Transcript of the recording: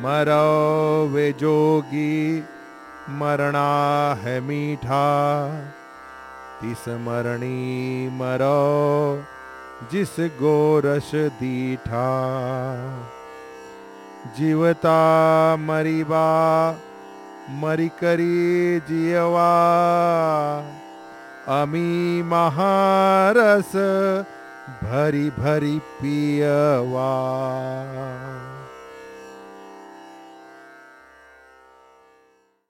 मरो वे जोगी मरना है मीठा, तिस मरणी मरो जिस गोरस दीठा। जीवता मरीबा मरी करी जियवा, अमी महारस भरी भरी पियवा।